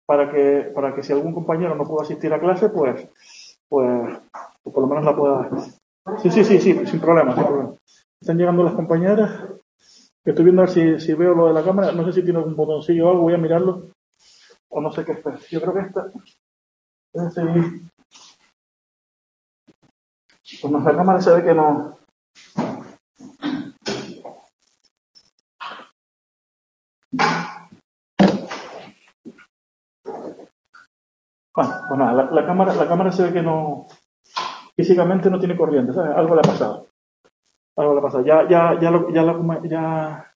para que si algún compañero no puede asistir a clase, pues por lo menos la pueda. Sí, sin problema, sin problema. Están llegando las compañeras. Estoy viendo a ver si veo lo de la cámara. No sé si tiene algún botoncillo o algo, voy a mirarlo. O no sé qué es. Yo creo que esta. Pues nuestra cámara se ve que no. Bueno, pues nada, la cámara se ve que no. Físicamente no tiene corriente, ¿sabes? Algo le ha pasado. Ya.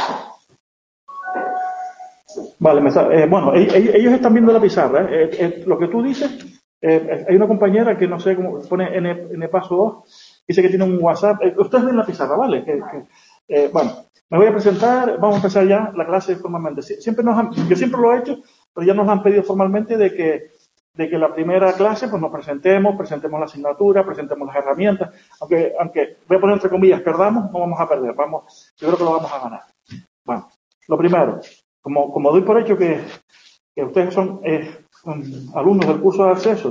Vale, bueno, ellos están viendo la pizarra. Lo que tú dices, hay una compañera que no sé cómo pone N paso 2, dice que tiene un WhatsApp. Ustedes ven la pizarra, ¿vale? Bueno, me voy a presentar, vamos a empezar ya la clase formalmente. Yo siempre lo he hecho, pero ya nos han pedido formalmente de que la primera clase pues nos presentemos la asignatura, presentemos las herramientas, aunque voy a poner entre comillas, perdamos, no vamos a perder, yo creo que lo vamos a ganar. Bueno, lo primero, como doy por hecho que ustedes son alumnos del curso de acceso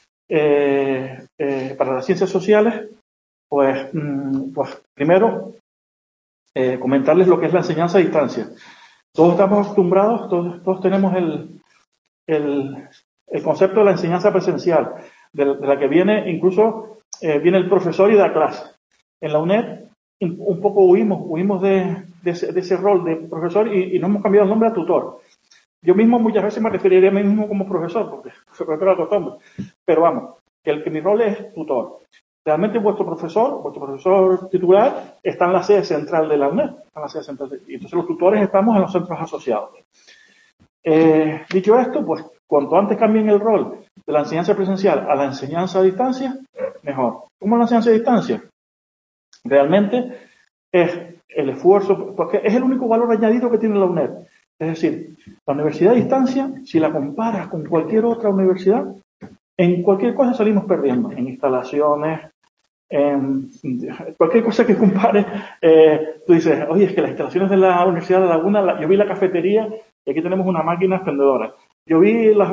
para las ciencias sociales, pues primero comentarles lo que es la enseñanza a distancia. Todos estamos acostumbrados, todos tenemos el concepto de la enseñanza presencial, de la que viene viene el profesor y da clase. En la UNED un poco huimos de ese rol de profesor y nos hemos cambiado el nombre a tutor. Yo mismo muchas veces me referiría a mí mismo como profesor, porque se prefiere la costumbre. Pero vamos, que mi rol es tutor. Realmente vuestro profesor titular está en la sede central de la UNED. Y entonces los tutores estamos en los centros asociados. Dicho esto, pues cuanto antes cambien el rol de la enseñanza presencial a la enseñanza a distancia, mejor. ¿Cómo es la enseñanza a distancia? Realmente es el esfuerzo, porque es el único valor añadido que tiene la UNED. Es decir, la universidad a distancia, si la comparas con cualquier otra universidad, en cualquier cosa salimos perdiendo, en instalaciones, en cualquier cosa que compare. Tú dices, oye, es que las instalaciones de la Universidad de Laguna, yo vi la cafetería y aquí tenemos una máquina expendedora. Yo vi la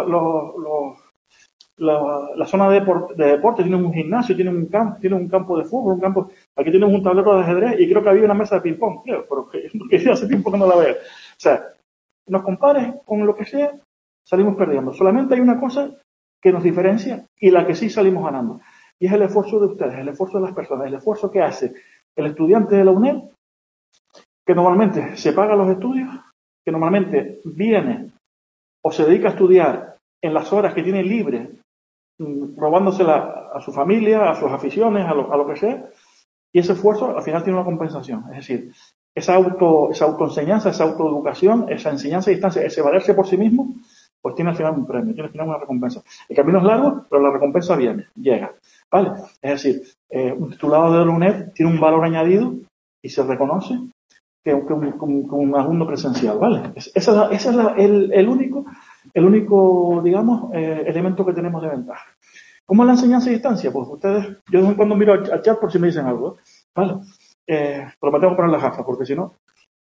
zona de deporte, tiene un gimnasio, tiene un campo de fútbol, aquí tenemos un tablero de ajedrez y creo que había una mesa de ping-pong, pero que hace tiempo que no la veo. O sea, nos compares con lo que sea, salimos perdiendo. Solamente hay una cosa que nos diferencia y la que sí salimos ganando. Y es el esfuerzo de ustedes, el esfuerzo de las personas, el esfuerzo que hace el estudiante de la UNED, que normalmente se paga los estudios, que normalmente viene o se dedica a estudiar en las horas que tiene libre, robándosela a su familia, a sus aficiones, a lo que sea, y ese esfuerzo al final tiene una compensación. Es decir, esa autoenseñanza, esa autoeducación, esa enseñanza a distancia, ese valerse por sí mismo, pues tiene al final un premio, tiene al final una recompensa. El camino es largo, pero la recompensa llega. ¿Vale? Es decir, un titulado de la UNED tiene un valor añadido y se reconoce que un alumno presencial, ¿vale? Ese es el único, digamos, elemento que tenemos de ventaja. ¿Cómo es la enseñanza a distancia? Pues ustedes, yo de vez en cuando miro al chat por si me dicen algo, ¿vale? Pero me tengo que poner las gafas, porque si no...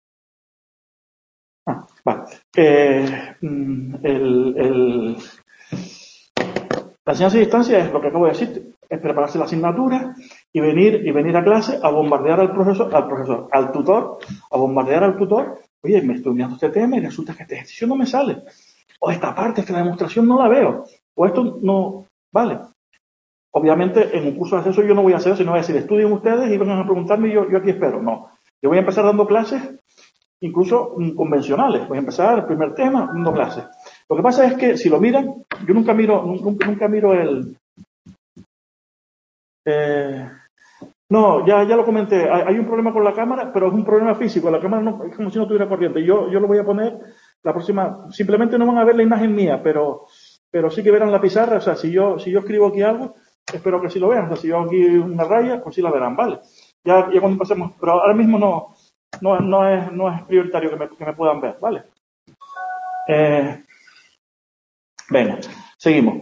vale. La enseñanza a distancia es lo que acabo de decir, es prepararse la asignatura y venir a clase a bombardear al tutor, a bombardear al tutor. Oye, me estoy mirando este tema y resulta que este ejercicio no me sale. O esta parte, es que la demostración no la veo. O esto no... Vale. Obviamente, en un curso de acceso yo no voy a hacer eso, sino voy a decir, estudien ustedes y vengan a preguntarme y yo aquí espero. No. Yo voy a empezar dando clases, incluso convencionales. Voy a empezar el primer tema, dando clases. Lo que pasa es que, si lo miran, yo nunca miro el... no, ya lo comenté. Hay un problema con la cámara, pero es un problema físico. La cámara no, es como si no tuviera corriente. Yo lo voy a poner la próxima... Simplemente no van a ver la imagen mía, pero sí que verán la pizarra. O sea, si yo escribo aquí algo, espero que sí lo vean. O sea, si yo hago aquí una raya, pues sí la verán, ¿vale? Ya cuando pasemos... Pero ahora mismo no es prioritario que me puedan ver, ¿vale? Venga, seguimos.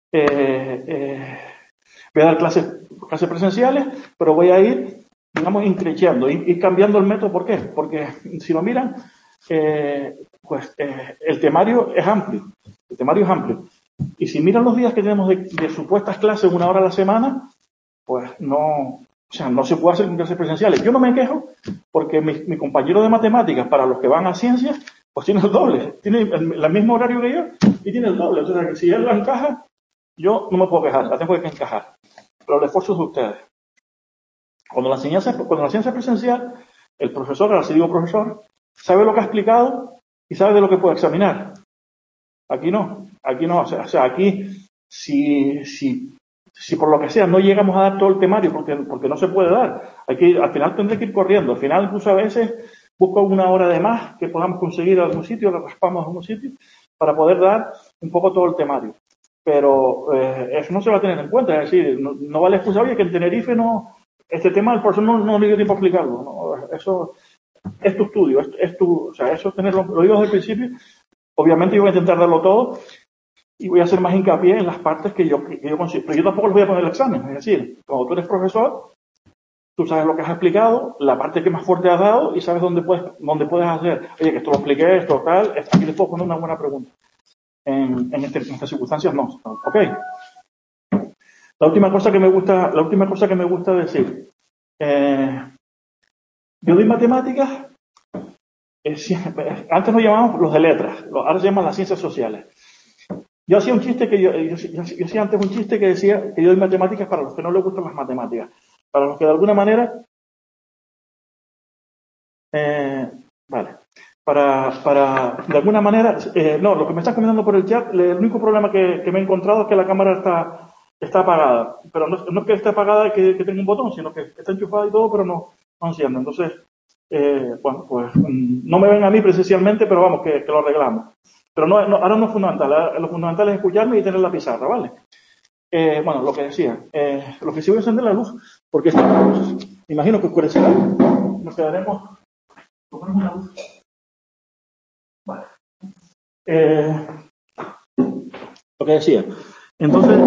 Voy a dar clases presenciales, pero voy a ir, digamos, increciendo, ir cambiando el método. ¿Por qué? Porque si lo miran, el temario es amplio. El temario es amplio. Y si miran los días que tenemos de supuestas clases 1 hora a la semana, pues no, o sea, no se puede hacer clases presenciales. Yo no me quejo porque mi compañero de matemáticas, para los que van a ciencias, pues tiene el doble, tiene el mismo horario que yo y tiene el doble. O sea, que si él la encaja, yo no me puedo quejar, la tengo que encajar. Pero el esfuerzo es de ustedes. Cuando la ciencia es presencial, el profesor, ahora sí digo profesor, sabe lo que ha explicado y sabe de lo que puede examinar. Aquí no. O sea, aquí, si por lo que sea no llegamos a dar todo el temario, porque no se puede dar, al final tendré que ir corriendo. Al final, incluso a veces, busco 1 hora de más que podamos conseguir a algún sitio, que raspamos a algún sitio, para poder dar un poco todo el temario. Pero eso no se va a tener en cuenta. Es decir, no vale excusa, oye, que en Tenerife este tema el profesor no le dio tiempo a explicarlo. No, eso es tu estudio, o sea, eso es tenerlo, lo digo desde el principio. Obviamente yo voy a intentar darlo todo y voy a hacer más hincapié en las partes que yo consigo. Pero yo tampoco les voy a poner el examen. Es decir, cuando tú eres profesor, tú sabes lo que has explicado, la parte que más fuerte has dado y sabes dónde puedes hacer. Oye, que esto lo expliqué, esto tal, aquí les puedo poner una buena pregunta. En estas circunstancias no. ¿Ok? La última cosa que me gusta decir. Yo doy matemáticas. Antes nos llamábamos los de letras, ahora se llaman las ciencias sociales. Yo hacía un chiste yo hacía antes un chiste que decía que yo doy matemáticas para los que no les gustan las matemáticas, para los que de alguna manera, vale, de alguna manera, no, lo que me están comentando por el chat, el único problema que me he encontrado es que la cámara está apagada, pero no es que esté apagada y que tenga un botón, sino que está enchufada y todo, pero no enciende. Entonces, bueno, pues no me ven a mí presencialmente, pero vamos, que lo arreglamos. Pero ahora no es fundamental, lo fundamental es escucharme y tener la pizarra, ¿vale? Bueno, lo que decía, lo que sí voy a encender la luz, porque esta luz, imagino que oscurecerá, nos quedaremos con una luz. Vale. Lo que decía, entonces,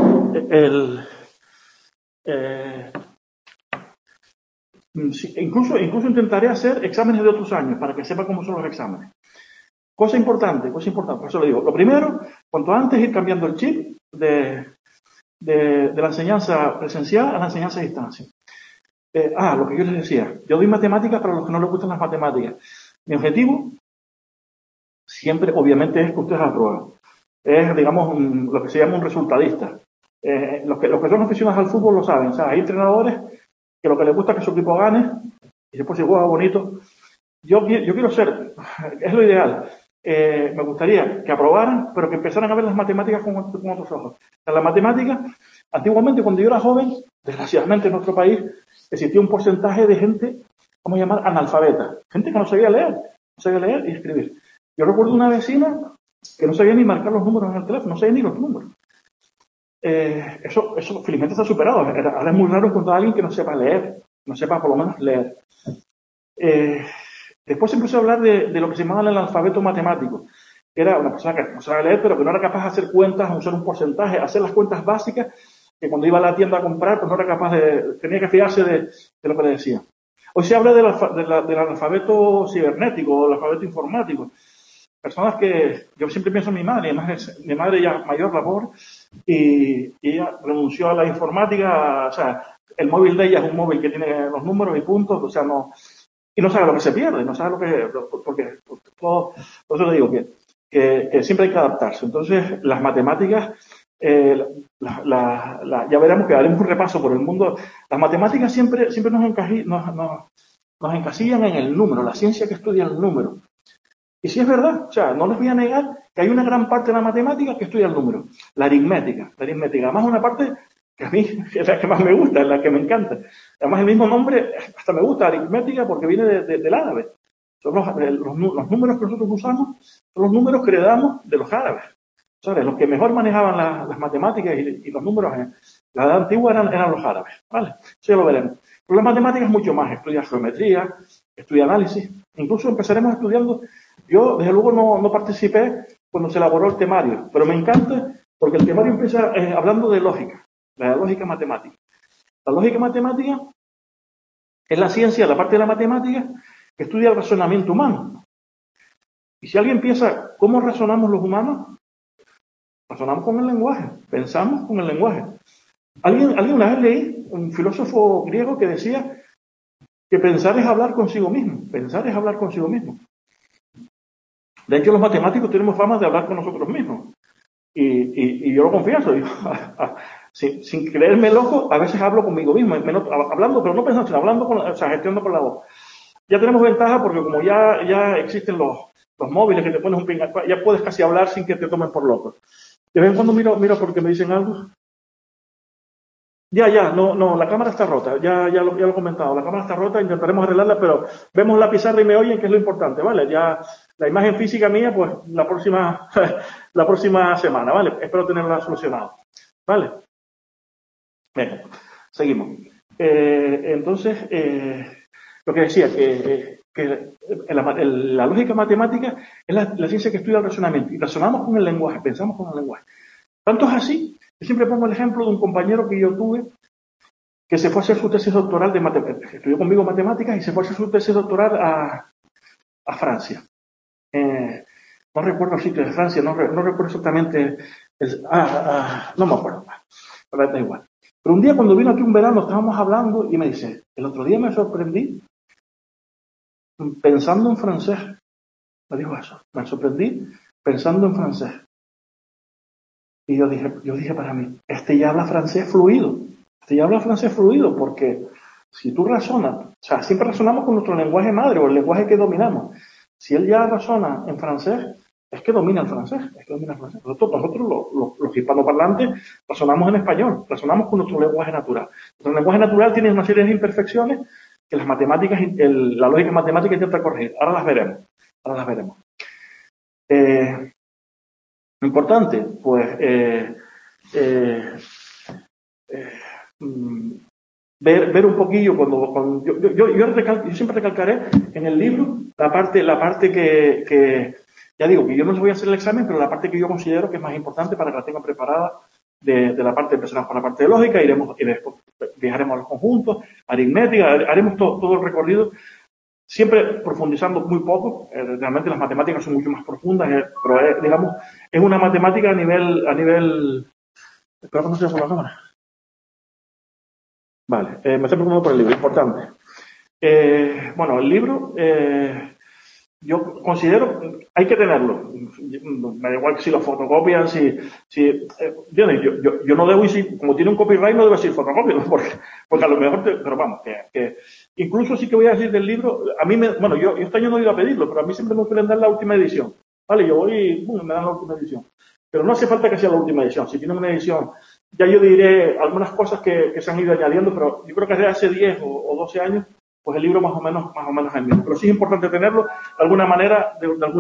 incluso intentaré hacer exámenes de otros años para que sepa cómo son los exámenes. Cosa importante, por eso lo digo. Lo primero, cuanto antes ir cambiando el chip de la enseñanza presencial a la enseñanza a distancia. Lo que yo les decía, yo doy matemáticas para los que no les gustan las matemáticas. Mi objetivo siempre, obviamente, es que ustedes aprueben. Es, digamos, lo que se llama un resultadista. Los que son aficionados al fútbol lo saben. O sea, hay entrenadores que lo que les gusta es que su equipo gane y después se juega bonito. Yo quiero ser, es lo ideal. Me gustaría que aprobaran, pero que empezaran a ver las matemáticas con otros ojos. En la matemática, antiguamente, cuando yo era joven, desgraciadamente en nuestro país, existía un porcentaje de gente, vamos a llamar analfabeta, gente que no sabía leer y escribir. Yo recuerdo una vecina que no sabía ni marcar los números en el teléfono, no sabía ni los números. Eso felizmente está superado. Ahora es muy raro encontrar a alguien que no sepa leer, no sepa por lo menos leer. Después se empezó a hablar de lo que se llamaba el alfabeto matemático, que era una persona que no sabía leer, pero que no era capaz de hacer cuentas, usar un porcentaje, hacer las cuentas básicas, que cuando iba a la tienda a comprar, pues no era capaz tenía que fiarse de lo que le decía. Hoy se habla del alfabeto cibernético o el alfabeto informático. Personas que, yo siempre pienso en mi madre ya mayor labor, y ella renunció a la informática, o sea, el móvil de ella es un móvil que tiene los números y puntos, o sea, y no sabe lo que se pierde, no sabe porque por eso le digo que siempre hay que adaptarse. Entonces, las matemáticas, ya veremos que haremos un repaso por el mundo. Las matemáticas siempre nos encasillan en el número, la ciencia que estudia el número. Y sí es verdad, o sea, no les voy a negar que hay una gran parte de la matemática que estudia el número, la aritmética. Además, una parte que a mí es la que más me gusta, es la que me encanta. Además, el mismo nombre hasta me gusta, aritmética, porque viene del árabe. Son los números que nosotros usamos son los números que heredamos de los árabes. ¿Sabes? Los que mejor manejaban las matemáticas y los números en la edad antigua eran los árabes. ¿Vale? Eso ya lo veremos. Pero la matemática es mucho más. Estudia geometría, estudia análisis. Incluso empezaremos estudiando. Yo, desde luego, no participé cuando se elaboró el temario, pero me encanta porque el temario empieza hablando de lógica, la lógica matemática. La lógica matemática es la ciencia, la parte de la matemática que estudia el razonamiento humano. Y si alguien piensa cómo razonamos los humanos, razonamos con el lenguaje, pensamos con el lenguaje. Alguien una vez leí, un filósofo griego que decía que pensar es hablar consigo mismo, pensar es hablar consigo mismo. De hecho, los matemáticos tenemos fama de hablar con nosotros mismos. Y yo lo confieso, sin creerme loco, a veces hablo conmigo mismo, hablando, pero no pensando, sino hablando, gestionando con la voz. Ya tenemos ventaja porque como ya existen los móviles que te pones un ping, ya puedes casi hablar sin que te tomen por loco. De vez en cuando miro porque me dicen algo. No, la cámara está rota, ya lo he comentado, la cámara está rota, intentaremos arreglarla, pero vemos la pizarra y me oyen, que es lo importante, ¿vale? Ya la imagen física mía, pues la próxima semana, ¿vale? Espero tenerla solucionada, ¿vale? Venga, seguimos. Entonces, lo que decía, que la lógica matemática es la ciencia que estudia el razonamiento, y razonamos con el lenguaje, pensamos con el lenguaje. Tanto es así, yo siempre pongo el ejemplo de un compañero que yo tuve que se fue a hacer su tesis doctoral de matemáticas, estudió conmigo matemáticas y se fue a hacer su tesis doctoral a Francia. No recuerdo el sitio de Francia, no recuerdo exactamente, no me acuerdo, pero da igual. Pero un día cuando vino aquí un verano estábamos hablando y me dice, el otro día me sorprendí pensando en francés. Me dijo eso, me sorprendí pensando en francés. Y yo dije para mí, ya habla francés fluido. Ya habla francés fluido porque si tú razonas, o sea, siempre razonamos con nuestro lenguaje madre o el lenguaje que dominamos. Si él ya razona en francés, es que domina el francés. Nosotros los hispanoparlantes, razonamos en español, razonamos con nuestro lenguaje natural. Nuestro lenguaje natural tiene una serie de imperfecciones que las matemáticas, la lógica matemática intenta corregir. Ahora las veremos. Importante, pues, ver un poquillo cuando yo siempre recalcaré en el libro la parte que ya digo que yo no les voy a hacer el examen, pero la parte que yo considero que es más importante para que la tengan preparada de la parte, empezaremos con la parte de lógica, y después viajaremos a los conjuntos, aritmética, haremos todo el recorrido, siempre profundizando muy poco. Realmente las matemáticas son mucho más profundas, pero digamos, es una matemática a nivel, espero que no sea por la cámara. Vale, me estoy preocupando por el libro, importante. Bueno, el libro, yo considero, hay que tenerlo. Me da igual que si lo fotocopian, yo no debo decir, como tiene un copyright, no debo decir fotocopia, ¿no? porque a lo mejor, pero vamos, que incluso sí que voy a decir del libro, a mí yo este año no he ido a pedirlo, pero a mí siempre me suelen dar la última edición. Vale, yo voy y me dan la última edición. Pero no hace falta que sea la última edición. Si tienen una edición, ya yo diré algunas cosas que se han ido añadiendo, pero yo creo que desde hace 10 o 12 años, pues el libro más o menos es el mismo. Pero sí es importante tenerlo de alguna manera,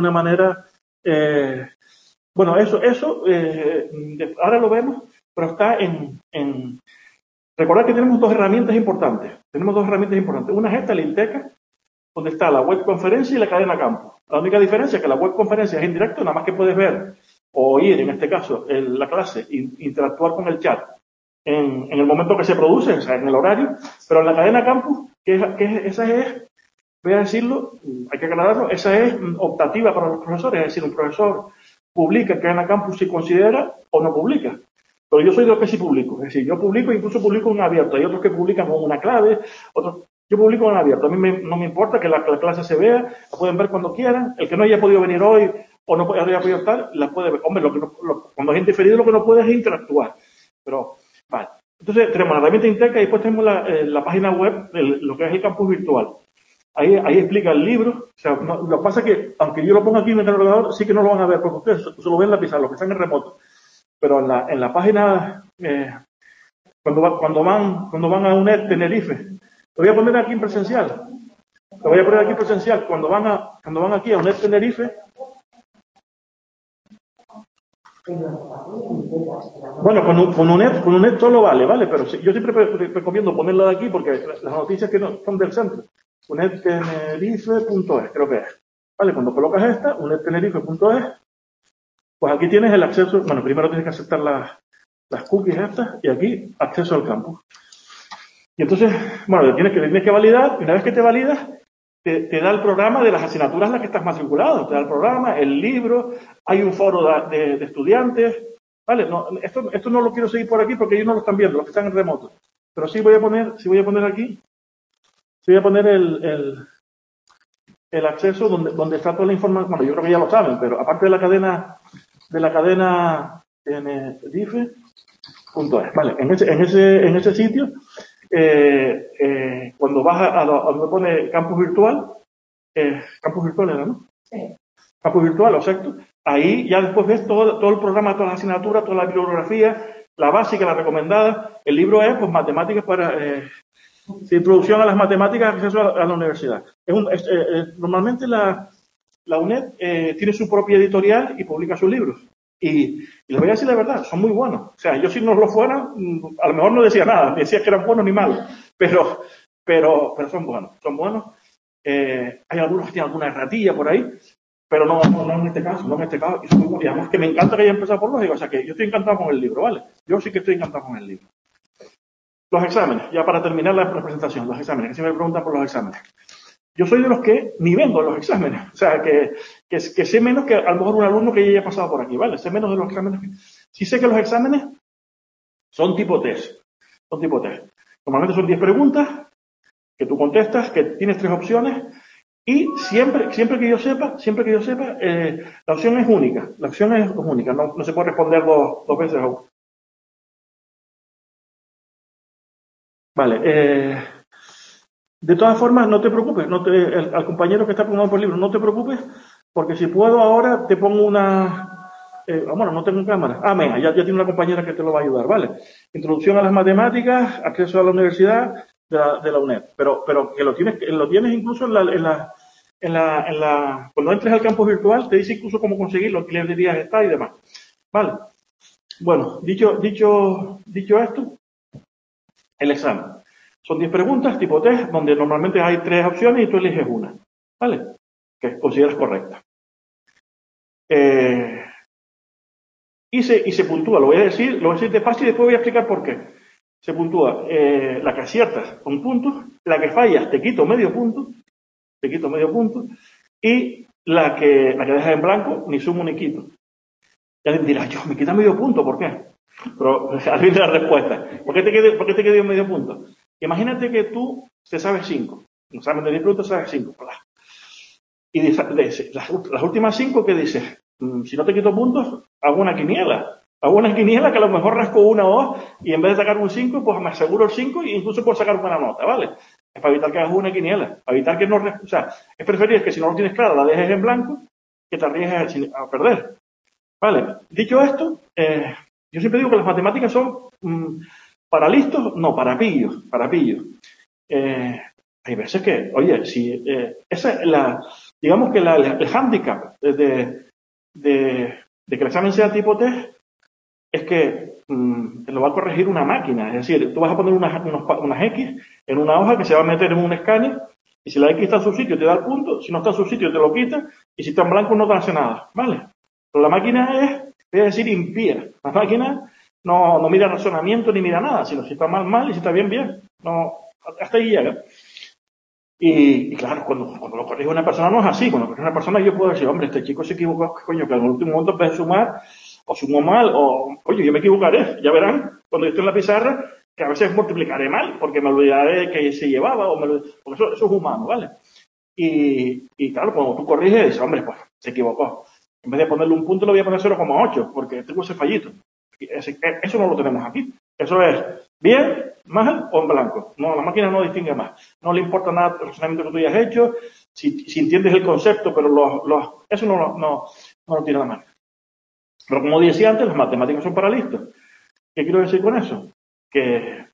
bueno, eso, ahora lo vemos, pero está recordad que tenemos dos herramientas importantes. Una es esta, la Inteca, donde está la webconferencia y la cadena campo. La única diferencia es que la webconferencia es en directo, nada más que puedes ver o oír, en este caso, la clase, interactuar con el chat en el momento que se produce, o sea, en el horario, pero en la cadena campus, esa es, voy a decirlo, hay que aclararlo, esa es optativa para los profesores, es decir, un profesor publica en cadena campus si considera o no publica. Pero yo soy de los que sí publico, es decir, yo publico, incluso publico en abierto, hay otros que publican con una clave, yo publico en abierto, a mí no me importa que la clase se vea, la pueden ver cuando quieran, el que no haya podido venir hoy o no haya podido estar, la puede ver. Hombre, cuando es diferido lo que no puede es interactuar, pero vale. Entonces tenemos la herramienta Inteca y después tenemos la página web, lo que es el campus virtual. Ahí explica el libro. O sea, lo que pasa es que, aunque yo lo ponga aquí en el ordenador, sí que no lo van a ver, porque ustedes se lo ven en la pizarra, los que están en remoto. Pero en la página, cuando van a UNED Tenerife, lo voy a poner aquí en presencial. Cuando van aquí a UNED Tenerife, bueno, con UNED todo vale, pero yo siempre recomiendo ponerlo de aquí porque las noticias que no son del centro. unedtenerife.es, creo que es. Vale, cuando colocas esta, unedtenerife.es, pues aquí tienes el acceso. Bueno, primero tienes que aceptar las cookies estas y aquí acceso al campus. Y entonces, bueno, tienes que validar, y una vez que te validas, te da el programa de las asignaturas en las que estás matriculado, te da el programa, el libro, hay un foro de estudiantes, ¿Vale? No, esto no lo quiero seguir por aquí porque ellos no lo están viendo, los que están en remoto. Pero sí voy a poner aquí, sí voy a poner el acceso donde está toda la información. Bueno, yo creo que ya lo saben, pero aparte de la cadena dife.es, ¿vale? En ese sitio, cuando vas a donde pone campus virtual era, ¿no? Sí. Campus virtual, exacto. Ahí ya después ves todo el programa, todas las asignaturas, toda la bibliografía, la básica, la recomendada. El libro es, pues, matemáticas para introducción a las matemáticas, acceso a la universidad. Normalmente la UNED tiene su propia editorial y publica sus libros. Y les voy a decir la verdad, son muy buenos. O sea, yo si no lo fuera, a lo mejor no decía nada, decía que eran buenos ni malos, pero son buenos, son buenos. Hay algunos que tienen alguna erratilla por ahí, pero no en este caso, y además que me encanta que haya empezado por lógica, o sea que yo estoy encantado con el libro, ¿vale? Yo sí que estoy encantado con el libro. Los exámenes, ya para terminar la presentación, los exámenes, que siempre me preguntan por los exámenes. Yo soy de los que ni vengo a los exámenes, o sea, que sé menos que a lo mejor un alumno que ya haya pasado por aquí, ¿vale? Sé menos de los exámenes. Sí sé que los exámenes son tipo test, Normalmente son 10 preguntas que tú contestas, que tienes 3 opciones y siempre que yo sepa, la opción es única, no se puede responder dos veces. Vale, de todas formas, no te preocupes, al compañero que está preguntando por el libro, no te preocupes, porque si puedo ahora te pongo una... bueno, no tengo cámara. Venga, ya tiene una compañera que te lo va a ayudar, ¿vale? Introducción a las matemáticas, acceso a la universidad de la UNED. Pero que lo tienes incluso cuando entres al campus virtual, te dice incluso cómo conseguirlo, qué librerías está y demás. ¿Vale? Bueno, dicho esto, el examen. Son 10 preguntas tipo test, donde normalmente hay 3 opciones y tú eliges una, ¿vale? Que consideras correcta. Y se puntúa, lo voy a decir despacio y después voy a explicar por qué. Se puntúa la que aciertas con puntos, la que fallas te quito medio punto, y la que dejas en blanco ni sumo ni quito. Ya dirás, yo me quita medio punto, ¿por qué? Pero al fin de la respuesta. ¿Por qué te quedó medio punto? Imagínate que tú te sabes 5. No sabes de 10 preguntas, sabes 5. Y las últimas 5 que dices, si no te quito puntos, hago una quiniela. Que a lo mejor rasco una o dos y en vez de sacar un 5, pues me aseguro el 5 e incluso puedo sacar buena nota, ¿vale? Es para evitar que hagas una quiniela. Para evitar que no... O sea, es preferible que si no lo tienes claro la dejes en blanco que te arriesgues a perder. Vale, dicho esto, yo siempre digo que las matemáticas son para listos, no, para pillos. Hay veces que, oye, si esa es digamos que el hándicap de que el examen sea tipo test es que te lo va a corregir una máquina. Es decir, tú vas a poner unas X en una hoja que se va a meter en un escáner y si la X está en su sitio te da el punto, si no está en su sitio te lo quita y si está en blanco no te hace nada, ¿vale? Pero la máquina voy a decir, impía. La máquina no mira razonamiento ni mira nada, sino si está mal y si está bien. No, hasta ahí llega. Y claro, cuando lo corrige una persona no es así. Cuando lo corrige una persona yo puedo decir, hombre, este chico se equivocó, coño, que en el último momento en vez de sumar, o sumó mal, o, oye, yo me equivocaré. Ya verán, cuando yo esté en la pizarra, que a veces multiplicaré mal, porque me olvidaré que se llevaba, porque eso es humano, ¿vale? Y claro, cuando tú corriges, dices, hombre, pues se equivocó. En vez de ponerle un punto, le voy a poner 0,8, porque tengo ese fallito. Eso no lo tenemos aquí. Eso es bien, mal o en blanco. No, la máquina no distingue más. No le importa nada el razonamiento que tú hayas hecho, si entiendes el concepto, pero eso no lo tiene la máquina. Pero como decía antes, las matemáticas son para listos. ¿Qué quiero decir con eso? Que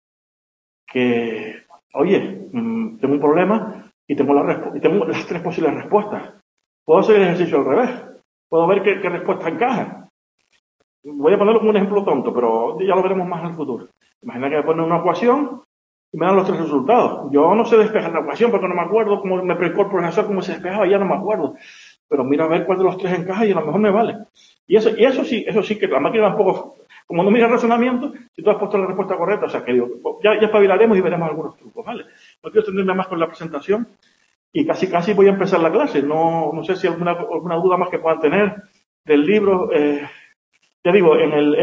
oye, tengo un problema y tengo las 3 posibles respuestas. Puedo hacer el ejercicio al revés. Puedo ver qué respuesta encaja. Voy a ponerlo como un ejemplo tonto, pero ya lo veremos más en el futuro. Imagina que me ponen una ecuación y me dan los 3 resultados. Yo no sé despejar la ecuación porque no me acuerdo cómo me predicó el profesor, cómo se despejaba, ya no me acuerdo. Pero mira a ver cuál de los 3 encaja y a lo mejor me vale. Y eso sí, que la máquina tampoco, como no mira razonamiento, si tú has puesto la respuesta correcta, o sea que digo, ya espabilaremos y veremos algunos trucos, ¿vale? No quiero extenderme más con la presentación y casi voy a empezar la clase. No sé si alguna duda más que puedan tener del libro. ya digo,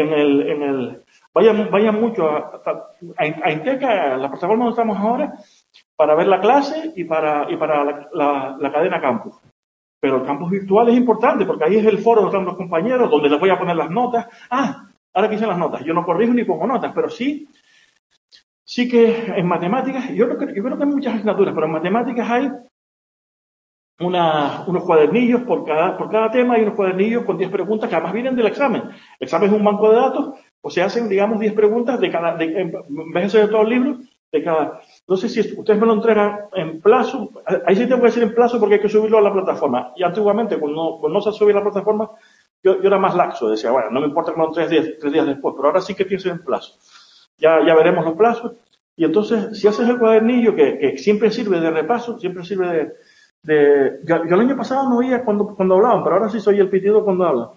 vayan mucho a Inteca, la plataforma donde estamos ahora, para ver la clase y para la cadena campus. Pero el campus virtual es importante porque ahí es el foro donde están los compañeros, donde les voy a poner las notas. Ahora que hice las notas, yo no corrijo ni pongo notas, pero sí que en matemáticas, yo creo que hay muchas asignaturas, pero en matemáticas hay unos cuadernillos por cada tema, hay unos cuadernillos con 10 preguntas que además vienen del examen. El examen es un banco de datos, o se hacen, digamos, 10 preguntas en vez de ser todo el libro, de cada. No sé si ustedes me lo entregan en plazo, ahí sí tengo que decir en plazo porque hay que subirlo a la plataforma. Y antiguamente, cuando no se subía a la plataforma, yo era más laxo, decía, bueno, no me importa que me lo 3 días después, pero ahora sí que pienso en plazo. Ya veremos los plazos. Y entonces, si haces el cuadernillo, que siempre sirve de repaso, siempre sirve yo el año pasado no oía cuando hablaban, pero ahora sí soy el pitido cuando hablan.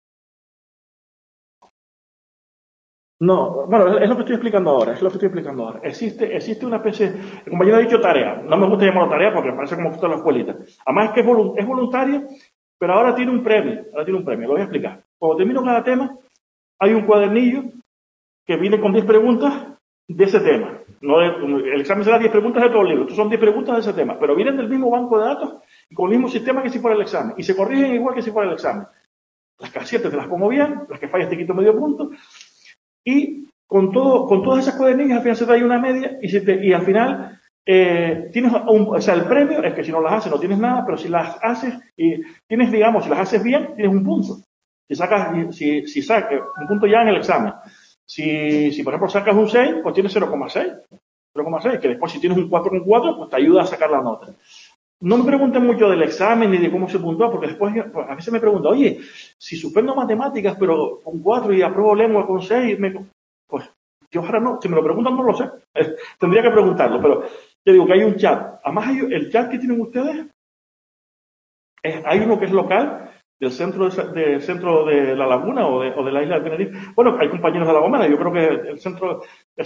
No, bueno, es lo que estoy explicando ahora, Existe una especie, como yo he dicho, tarea. No me gusta llamarlo tarea porque me parece como que está en la escuelita. Además es que es voluntario, pero ahora tiene un premio. Lo voy a explicar. Cuando termino cada tema, hay un cuadernillo que viene con 10 preguntas de ese tema. El examen será 10 preguntas de todo el libro. Estos son 10 preguntas de ese tema, pero vienen del mismo banco de datos y con el mismo sistema que si fuera el examen. Y se corrigen igual que si fuera el examen. Las casi 7 te las pongo bien, las que fallas te quito medio punto. Y con todas esas cuadernillas al final se trae una media y al final tienes el premio es que si no las haces no tienes nada, pero si las haces y tienes, digamos, si las haces bien, tienes un punto. Si sacas un punto ya en el examen. Si por ejemplo sacas un 6, pues tienes 0,6, que después si tienes un 4,4, pues te ayuda a sacar la nota. No me pregunten mucho del examen ni de cómo se puntúa, porque después a veces me preguntan, oye, si suspendo matemáticas, pero con 4 y apruebo lengua con 6, pues yo ahora no, si me lo preguntan no lo sé. Tendría que preguntarlo, pero te digo que hay un chat. Además, el chat que tienen ustedes, hay uno que es local, del centro de La Laguna o de la isla de Tenerife. Bueno, hay compañeros de La Gomera, yo creo que el centro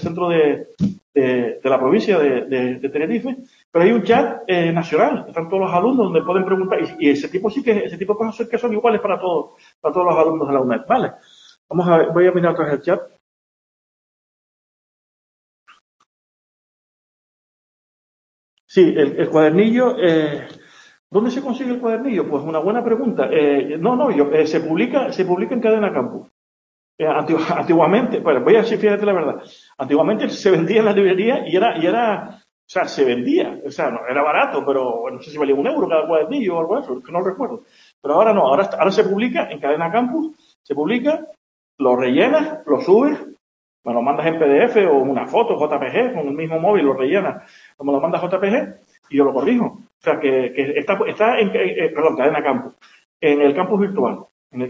de la provincia de Tenerife, pero hay un chat nacional, están todos los alumnos donde pueden preguntar, y ese tipo de cosas que son iguales para todos los alumnos de la UNED, ¿vale? Vamos a ver, voy a mirar otra vez el chat. Sí, el cuadernillo, ¿dónde se consigue el cuadernillo? Pues una buena pregunta. Se publica en Cadena Campus. Antiguamente, pues voy a decir, fíjate la verdad, antiguamente se vendía en la librería y era, o sea, se vendía, o sea, no era barato, pero no sé si valía €1 cada cuadernillo o algo de eso, que no recuerdo. Pero ahora no, ahora se publica en Cadena Campus, se publica, lo rellenas, lo subes, me lo mandas en PDF o una foto JPG con el mismo móvil, lo rellenas, me lo mandas JPG y yo lo corrijo. O sea, que está en Cadena Campus, en el campus virtual,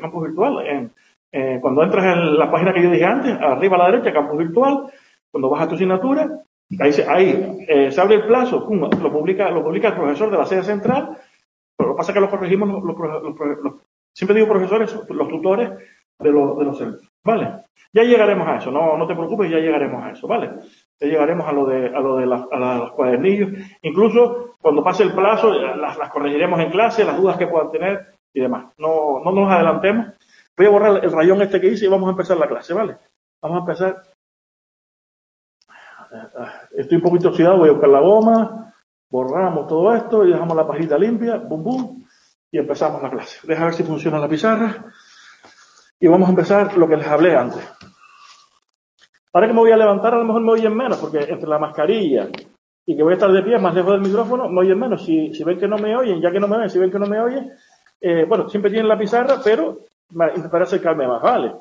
cuando entras en la página que yo dije antes, arriba a la derecha, campus virtual, cuando vas a tu asignatura, ahí se abre el plazo, lo publica el profesor de la sede central, pero lo que pasa es que lo corregimos siempre digo profesores, los tutores de los centros, ¿vale? Ya llegaremos a eso, no te preocupes, ya llegaremos a eso, ¿vale? Ya llegaremos a lo de los cuadernillos, incluso cuando pase el plazo, las corregiremos en clase, las dudas que puedan tener y demás. No nos adelantemos. Voy a borrar el rayón este que hice y vamos a empezar la clase, ¿vale? Vamos a empezar. Estoy un poquito oxidado, voy a buscar la goma, borramos todo esto y dejamos la pajita limpia, bum bum, y empezamos la clase. Deja ver si funciona la pizarra. Y vamos a empezar lo que les hablé antes. Ahora que me voy a levantar, a lo mejor me oyen menos, porque entre la mascarilla y que voy a estar de pie más lejos del micrófono, me oyen menos. Si ven que no me oyen, ya que no me ven, si ven que no me oyen, bueno, siempre tienen la pizarra, pero intentaré acercarme más, ¿vale?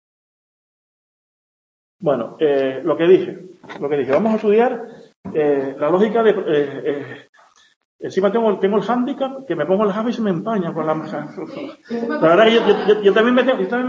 Bueno, lo que dije, vamos a estudiar la lógica de... encima tengo el hándicap, que me pongo el hábito y se me empaña con la masa. La verdad que yo también me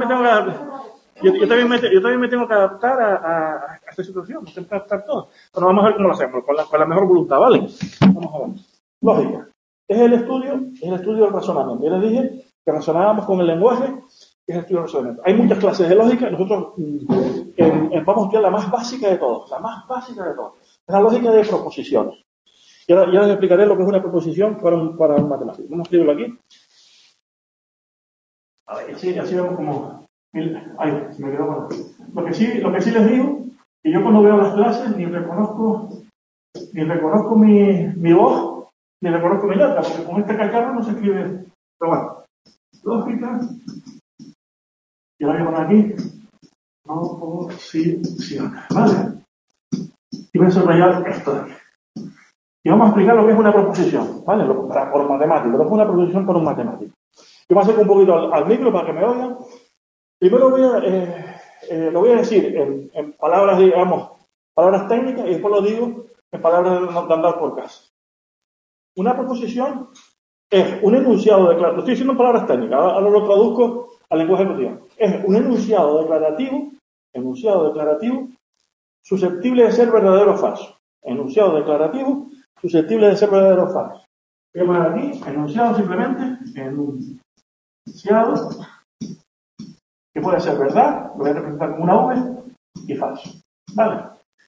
tengo que adaptar a esta situación, tengo que adaptar todo. Bueno, vamos a ver cómo lo hacemos, con la mejor voluntad, ¿vale? Vamos a ver. Lógica. Es el estudio del razonamiento. Yo les dije que razonábamos con el lenguaje, que es el estudio del razonamiento. Hay muchas clases de lógica, nosotros vamos a estudiar la más básica de todos, es la lógica de proposiciones. Y ahora les explicaré lo que es una proposición para un matemático. Vamos a escribirlo aquí. A ver, así vemos cómo Ahí, se me quedó mal. Lo que sí les digo, que yo cuando veo las clases ni reconozco mi voz, ni reconozco mi letra, porque con este cacharro no se escribe. Pero bueno, lógica, y ahora voy a poner aquí, oposición, ¿vale? Y voy a subrayar esto de aquí. Y vamos a explicar lo que es una proposición, ¿vale? Por un matemático, lo que es una proposición por un matemático. Yo me acerco un poquito al micro para que me oigan. Primero lo voy a decir en palabras, digamos, palabras técnicas, y después lo digo en palabras de andar por casa. Una proposición es un enunciado declarativo, lo estoy diciendo en palabras técnicas, ahora lo traduzco al lenguaje cotidiano. Es un enunciado declarativo susceptible de ser verdadero o falso. Enunciado declarativo susceptible de ser verdadero o falso. Voy a poner aquí, enunciado simplemente, enunciado, que puede ser verdad, lo voy a representar como una V, y falso. ¿Vale?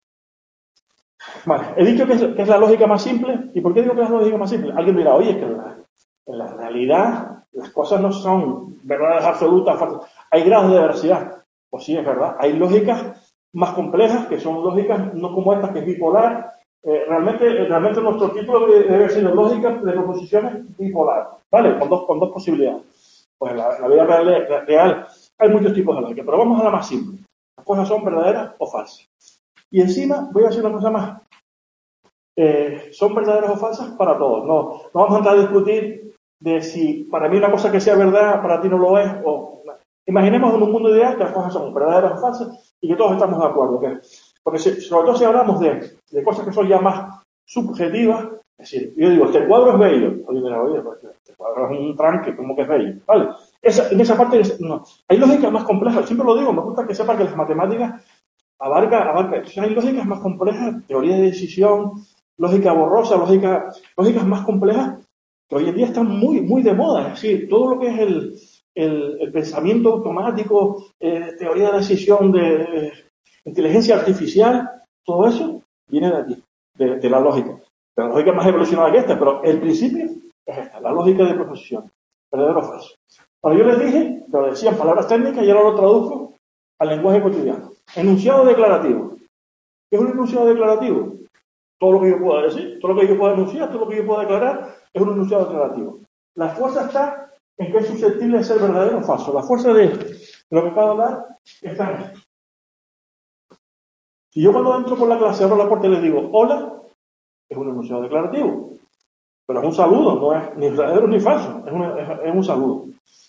Vale, he dicho que es la lógica más simple. ¿Y por qué digo que es la lógica más simple? Alguien dirá, oye, es que en la realidad las cosas no son verdades absolutas, falsas. Hay grados de veracidad. Pues sí, es verdad. Hay lógicas más complejas, que son lógicas no como estas, que es bipolar. Realmente nuestro título debe ser lógica de proposiciones bipolar, ¿vale? Con dos posibilidades. Pues en la vida real hay muchos tipos de lógica, pero vamos a la más simple. Las cosas son verdaderas o falsas. Y encima voy a decir una cosa más. Son verdaderas o falsas para todos. No vamos a entrar a discutir de si para mí una cosa que sea verdad, para ti no lo es. Imaginemos en un mundo ideal que las cosas son verdaderas o falsas y que todos estamos de acuerdo. Porque sobre todo si hablamos de cosas que son ya más subjetivas, es decir, yo digo, este cuadro es bello. Oye, pues este cuadro es un tranque, como que es bello. ¿Vale? En esa parte no. Hay lógicas más complejas. Siempre lo digo, me gusta que sepa que las matemáticas abarca. Hay lógicas más complejas, teoría de decisión, lógica borrosa, lógicas más complejas que hoy en día están muy, muy de moda. Es decir, todo lo que es el pensamiento automático, teoría de decisión, de inteligencia artificial, todo eso viene de aquí, de la lógica. De la lógica más evolucionada que esta, pero el principio es esta, la lógica de proposición, verdadero o falso. Cuando yo les dije, lo decía en palabras técnicas y ahora lo traduzco al lenguaje cotidiano. Enunciado declarativo. ¿Qué es un enunciado declarativo? Todo lo que yo pueda decir, todo lo que yo pueda enunciar, todo lo que yo pueda declarar es un enunciado declarativo. La fuerza está en que es susceptible de ser verdadero o falso. La fuerza de lo que acabo de hablar está en esto. Si yo cuando entro por la clase abro la puerta y les digo hola, es un enunciado declarativo. Pero es un saludo, no es ni verdadero ni falso, es un saludo.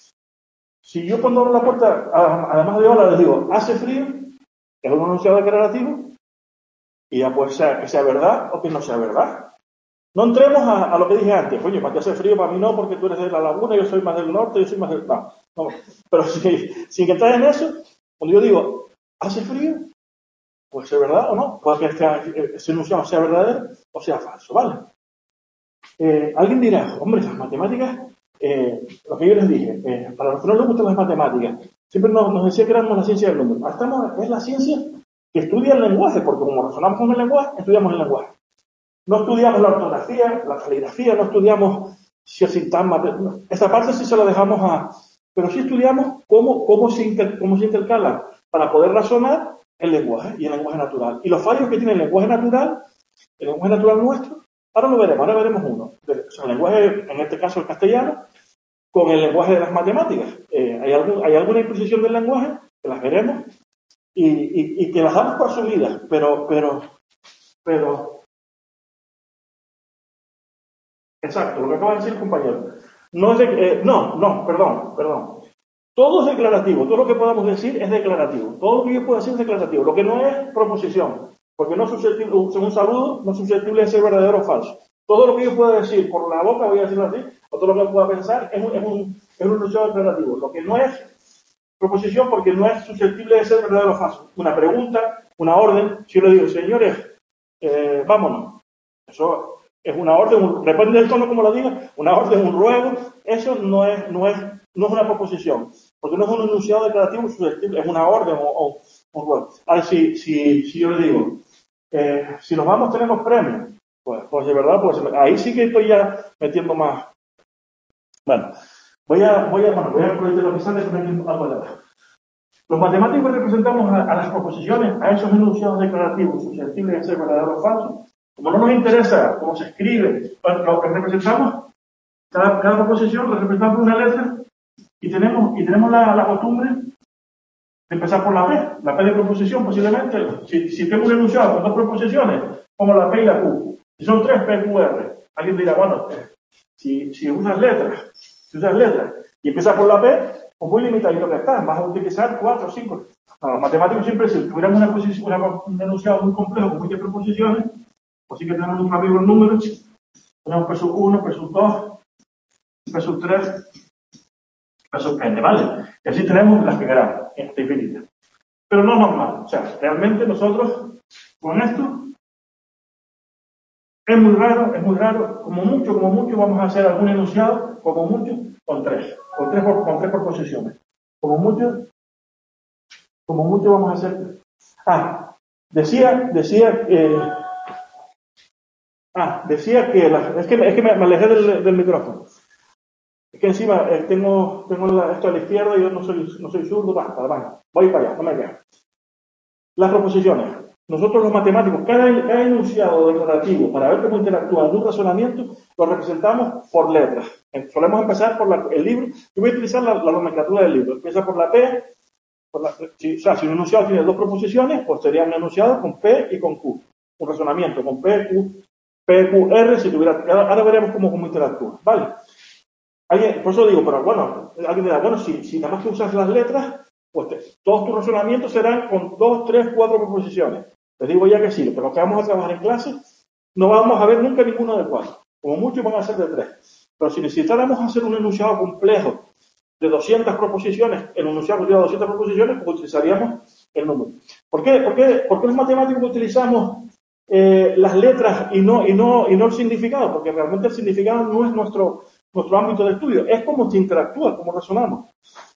Si yo cuando abro la puerta, además de hola, les digo hace frío, es un enunciado declarativo. Y ya puede ser que sea verdad o que no sea verdad. No entremos a lo que dije antes. Oye, para que hace frío, para mí no, porque tú eres de la laguna, yo soy más del norte, yo soy más del... No. Pero sin entrar en eso, cuando yo digo, ¿hace frío? Puede ser verdad o no. Puede que ese enunciado sea verdadero o sea falso, ¿vale? Alguien dirá, hombre, las matemáticas, lo que yo les dije, para los que no les gustan las matemáticas, siempre nos decía que éramos la ciencia del número. Es la ciencia que estudia el lenguaje, porque como razonamos con el lenguaje, estudiamos el lenguaje. No estudiamos la ortografía, la caligrafía, no estudiamos si el sintagma, esta parte sí se la dejamos pero sí estudiamos cómo se intercalan para poder razonar el lenguaje y el lenguaje natural. Y los fallos que tiene el lenguaje natural nuestro, ahora veremos uno. O sea, el lenguaje, en este caso el castellano, con el lenguaje de las matemáticas. Hay alguna imprecisión del lenguaje, que las veremos, y que las damos por asumidas, pero exacto, lo que acaba de decir el compañero. Perdón. Todo es declarativo, todo lo que podamos decir es declarativo. Todo lo que yo puedo decir es declarativo. Lo que no es proposición, porque no es susceptible, un saludo, no es susceptible de ser verdadero o falso. Todo lo que yo pueda decir por la boca, voy a decirlo así, o todo lo que pueda pensar es un enunciado declarativo. Lo que no es proposición, porque no es susceptible de ser verdadero o falso. Una pregunta, una orden, si yo le digo, señores, vámonos. Eso es una orden, depende del tono como lo diga, una orden, un ruego, eso no es una proposición, porque no es un enunciado declarativo susceptible, es una orden o un ruego. Ahora, si yo le digo, si nos vamos tenemos premio, pues de verdad, pues ahí sí que estoy ya metiendo más. Bueno, voy a proyectar lo que sale con algo de abajo. Los matemáticos representamos a las proposiciones, a esos enunciados declarativos susceptibles de ser verdaderos o falsos. Como no nos interesa cómo se escribe, lo que representamos, cada proposición lo representamos por una letra y tenemos la costumbre de empezar por la P de proposición posiblemente. Si tengo un enunciado con dos proposiciones, como la P y la Q. Si son tres, P, Q, R. Alguien dirá, bueno, si usas letras y empiezas por la P, pues muy limitadito que está, vas a utilizar 4 o 5. No, los matemáticos siempre, si tuviéramos un enunciado muy complejo con muchas proposiciones, pues sí que tenemos un amigo en números, tenemos P sub 1, P sub 2, P sub 3, P sub n, ¿vale? Y así tenemos las que queramos, esta infinita. Pero no es normal, o sea, realmente nosotros con esto es muy raro, como mucho vamos a hacer algún enunciado, como mucho, con tres proposiciones. Como mucho vamos a hacer. Decía que es que me alejé del micrófono. Es que encima tengo esto a la izquierda y yo no soy zurdo, voy para allá, no me quedo. Las proposiciones. Nosotros los matemáticos, cada enunciado declarativo, para ver cómo interactúa en un razonamiento, lo representamos por letras. Solemos empezar por el libro. Yo voy a utilizar la nomenclatura del libro. Empieza por la P. Si un enunciado tiene dos proposiciones, pues sería un enunciado con P y con Q. Un razonamiento con P, Q, R, si tuviera. Ahora veremos cómo interactúa. ¿Vale? Por eso digo, pero bueno, alguien dirá, bueno, si nada más que usas las letras, pues todos tus razonamientos serán con 2, 3, 4 proposiciones. Les digo ya que sí, pero lo que vamos a trabajar en clase, no vamos a ver nunca ninguno de 4. Como mucho van a ser de 3. Pero si necesitáramos hacer un enunciado complejo de 200 proposiciones, el enunciado de 200 proposiciones, pues utilizaríamos el número. ¿Por qué los matemáticos utilizamos las letras y no el significado? Porque realmente el significado no es nuestro ámbito de estudio, es cómo se interactúa, cómo razonamos.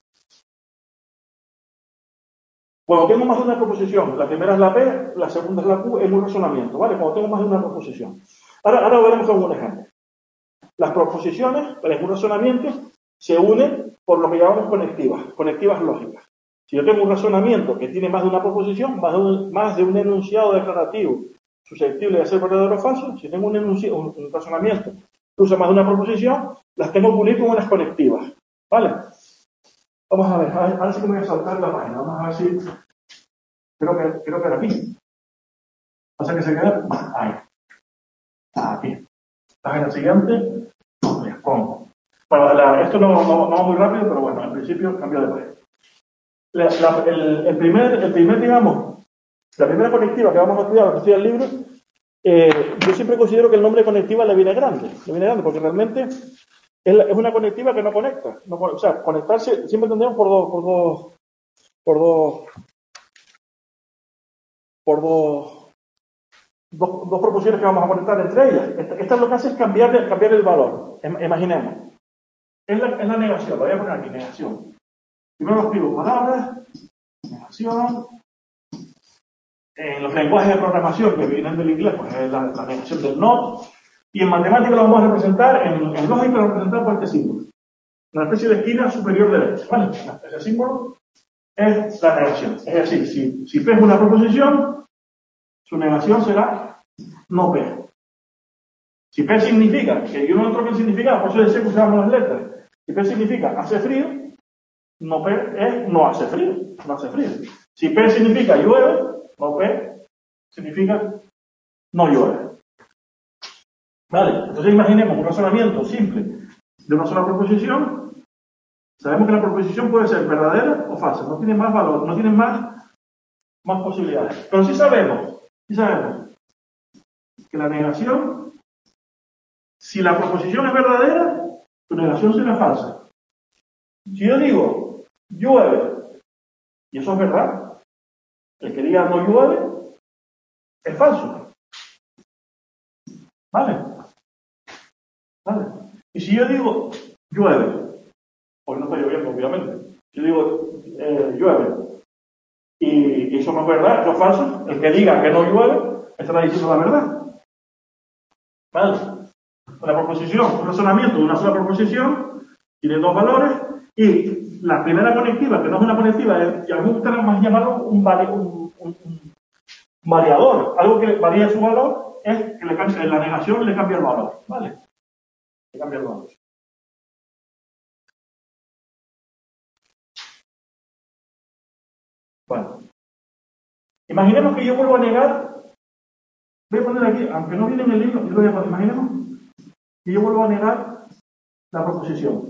Cuando tengo más de una proposición, la primera es la P, la segunda es la Q, es un razonamiento, ¿vale? Cuando tengo más de una proposición. Ahora veremos algún ejemplo. Las proposiciones, en un razonamiento, se unen por lo que llamamos conectivas lógicas. Si yo tengo un razonamiento que tiene más de una proposición, más de un enunciado declarativo susceptible de ser verdadero o falso, si tengo un razonamiento que usa más de una proposición, las tengo que unir con unas conectivas, ¿vale? Vamos a ver, ahora sí que me voy a saltar la página, vamos a ver si... Creo que era aquí. Pasa que se queda... Ahí. Aquí. Página siguiente. ¿Cómo? Bueno, esto no va muy rápido, pero bueno, al principio cambio de página. El primer, digamos, la primera conectiva que vamos a estudiar, la que estudia el libro, yo siempre considero que el nombre de conectiva le viene grande, porque realmente es una conectiva que no conecta. O sea, conectarse siempre tendríamos por dos proposiciones que vamos a conectar entre ellas. Esta lo que hace es cambiar el valor. Imaginemos. Es la negación, lo voy a poner aquí, negación. Primero escribo palabras, negación. En los lenguajes de programación que vienen del inglés, pues es la negación del not. Y en matemáticas lo vamos a representar, en lógica lo vamos a representar por este símbolo. Una especie de esquina superior derecha. ¿Vale? Ese símbolo es la negación. Es decir, si P es una proposición, su negación será no P. Si P significa, que yo no encuentro qué significa, por eso decía que usamos las letras. Si P significa hace frío, no P es no hace frío. No hace frío. Si P significa llueve, no P significa no llueve. Vale, entonces imaginemos un razonamiento simple de una sola proposición. Sabemos que la proposición puede ser verdadera o falsa, no tiene más valor, no tiene más posibilidades. Pero sí sabemos que la negación, si la proposición es verdadera, su negación será falsa. Si yo digo llueve, y eso es verdad, el que diga no llueve es falso. ¿Vale? Y si yo digo llueve, pues no está lloviendo, obviamente. Si yo digo llueve, y eso no es verdad, eso es falso, el que diga que no llueve, estará diciendo la verdad. ¿Vale? La proposición, un razonamiento de una sola proposición, tiene dos valores, y la primera conectiva, que no es una conectiva, es, y a mí me gusta más llamarlo un variador, algo que varía su valor, es que la negación le cambia el valor, ¿vale? Le cambia el valor. Bueno, imaginemos que yo vuelvo a negar, voy a poner aquí, aunque no viene en el libro, yo lo voy a poner, imaginemos que yo vuelvo a negar la proposición.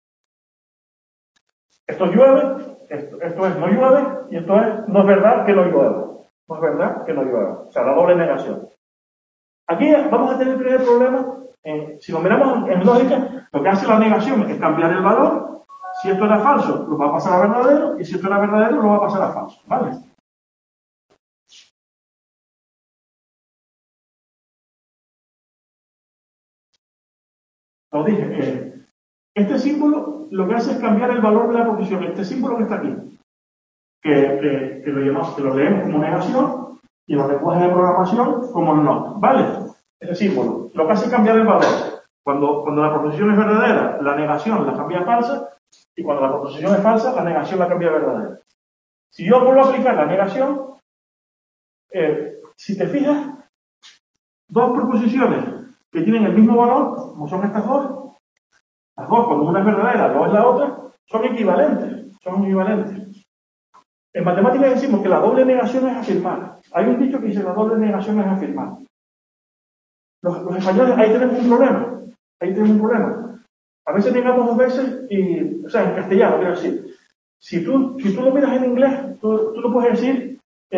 Esto llueve, esto es no llueve, y esto es no es verdad que no llueve. No es verdad que no llueve. O sea, la doble negación. Aquí vamos a tener el primer problema. Si lo miramos en lógica, lo que hace la negación es cambiar el valor. Si esto era falso, lo va a pasar a verdadero, y si esto era verdadero, lo va a pasar a falso. ¿Vale? Lo dije. Este símbolo lo que hace es cambiar el valor de la proposición. Este símbolo que está aquí, que lo leemos como negación, y los lenguajes de programación como no. ¿Vale? Ese símbolo. Lo que hace es cambiar el valor. Cuando la proposición es verdadera, la negación la cambia a falsa, y cuando la proposición es falsa, la negación la cambia a verdadera. Si yo vuelvo a aplicar la negación, si te fijas, dos proposiciones que tienen el mismo valor, como son estas dos, las dos, cuando una es verdadera, la otra es la otra, son equivalentes. Son equivalentes. En matemáticas decimos que la doble negación es afirmar. Hay un dicho que dice la doble negación es afirmar. Los españoles, ahí tenemos un problema. Ahí tenemos un problema. A veces negamos dos veces y, o sea, en castellano, quiero decir, si tú lo miras en inglés, tú no puedes decir,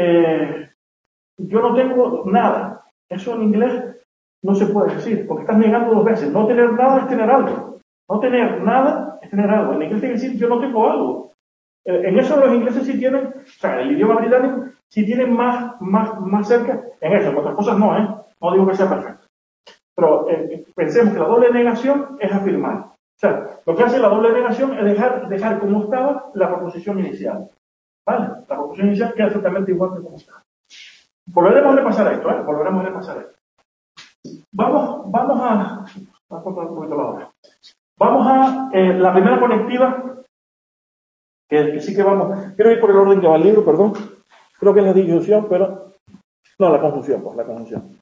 yo no tengo nada. Eso en inglés no se puede decir, porque estás negando dos veces. No tener nada es tener algo. No tener nada es tener algo. En inglés tiene que decir, yo no tengo algo. En eso los ingleses sí tienen, o sea, el idioma británico sí tienen más cerca en eso. En otras cosas no, ¿eh? No digo que sea perfecto. Pero pensemos que la doble negación es afirmar. O sea, lo que hace la doble negación es dejar como estaba la proposición inicial. ¿Vale? La proposición inicial queda exactamente igual que como estaba. Volveremos a repasar esto, ¿eh? Volveremos a repasar esto. Vamos a cortar un poquito la hora. Vamos a la primera conectiva, que sí que vamos. Quiero ir por el orden que va el libro, perdón. Creo que es la disyunción, pero. No, la conjunción, pues, la conjunción.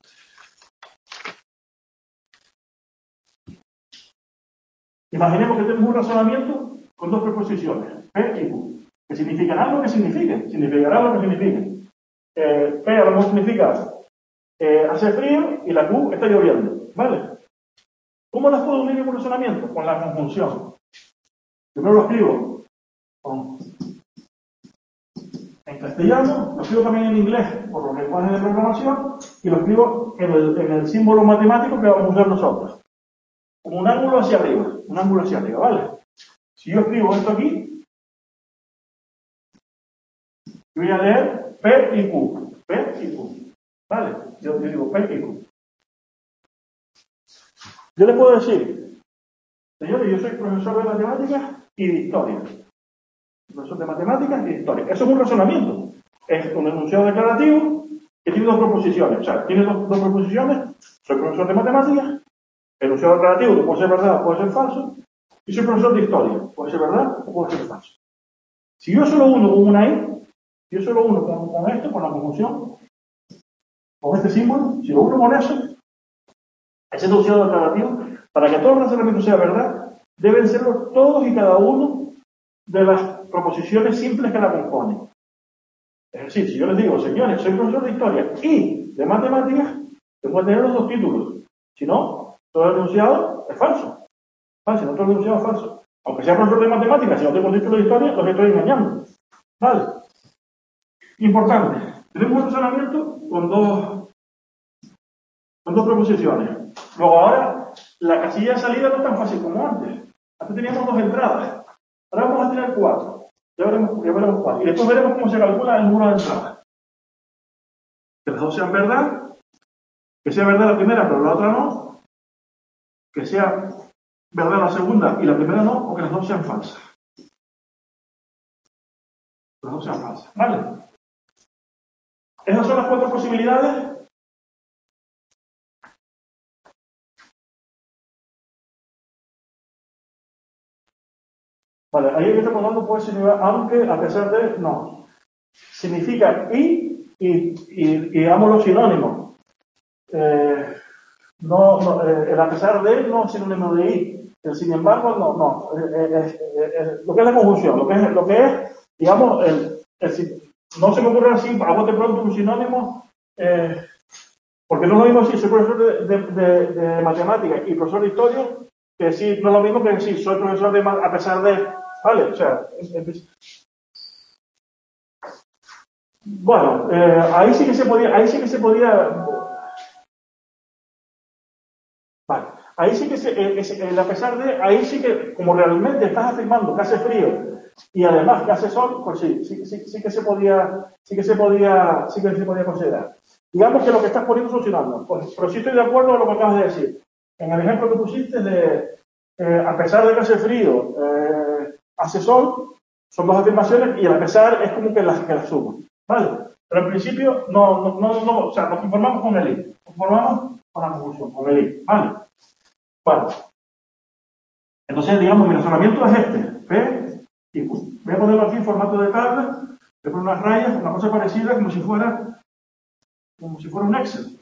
Imaginemos que tenemos un razonamiento con dos preposiciones, P y Q, que significarán lo que signifiquen, significarán lo que signifiquen. P a lo mejor significa hace frío y la Q está lloviendo, ¿vale? ¿Cómo las puedo unir en un razonamiento? Con la conjunción. Primero lo escribo en castellano, lo escribo también en inglés por los lenguajes de programación y lo escribo en el símbolo matemático que vamos a usar nosotros. Como un ángulo hacia arriba, ¿vale? Si yo escribo esto aquí, yo voy a leer P y Q, ¿vale? Yo digo P y Q. Yo le puedo decir, señores, yo soy profesor de matemáticas y de historia. Profesor de matemáticas y de historia. Eso es un razonamiento. Es un enunciado declarativo que tiene dos proposiciones. O sea, tiene dos proposiciones. Soy profesor de matemáticas, enunciado declarativo que puede ser verdad o puede ser falso. Y soy profesor de historia. Puede ser verdad o puede ser falso. Si yo solo uno con una I, si yo solo uno con esto, con la conjunción, con este símbolo, si lo uno con eso, ese enunciado declarativo, para que todo el razonamiento sea verdad, deben serlo todos y cada uno de las proposiciones simples que la componen. Es decir, si yo les digo, señores, soy profesor de historia y de matemáticas, tengo que tener los dos títulos. Si no, todo el enunciado es falso. Si no, todo el enunciado es falso. Aunque sea profesor de matemáticas, si no tengo el título de historia, los estoy engañando. ¿Vale? Importante. Tenemos un razonamiento con dos proposiciones. Luego ahora, la casilla de salida no es tan fácil como antes. Antes teníamos dos entradas. Ahora vamos a tener cuatro. Ya veremos cuatro. Y después veremos cómo se calcula el número de entradas. Que las dos sean verdad. Que sea verdad la primera, pero la otra no. Que sea verdad la segunda y la primera no. O que las dos sean falsas. Las dos sean falsas. ¿Vale? Esas son las cuatro posibilidades. Vale, ahí el que está contando puede significar aunque, a pesar de, no. Significa y digamos los sinónimos. El a pesar de no es sinónimo de y. El sin embargo, no. Lo que es la conjunción, lo que es digamos, no se me ocurre así, a bote pronto un sinónimo, porque no es lo mismo si soy profesor de matemáticas y profesor de historia, que decir, no es lo mismo que decir, soy profesor de a pesar de, ¿vale? O sea, bueno, ahí sí que se podía, vale, ahí sí que el a pesar de, ahí sí que, como realmente estás afirmando que hace frío y además que hace sol, pues sí que se podía considerar. Digamos que lo que estás poniendo es un sinónimo, pues, pero sí estoy de acuerdo con lo que acabas de decir. En el ejemplo que pusiste de a pesar de que hace frío, hace sol, son dos afirmaciones y el a pesar es como que las sumo, ¿vale? Pero en principio o sea, nos conformamos con el i, nos conformamos con la conjunción, con el i, ¿vale? Bueno, entonces digamos mi razonamiento es este, P y Q. Voy a ponerlo aquí en formato de tabla, voy a poner unas rayas, una cosa parecida como si fuera un Excel,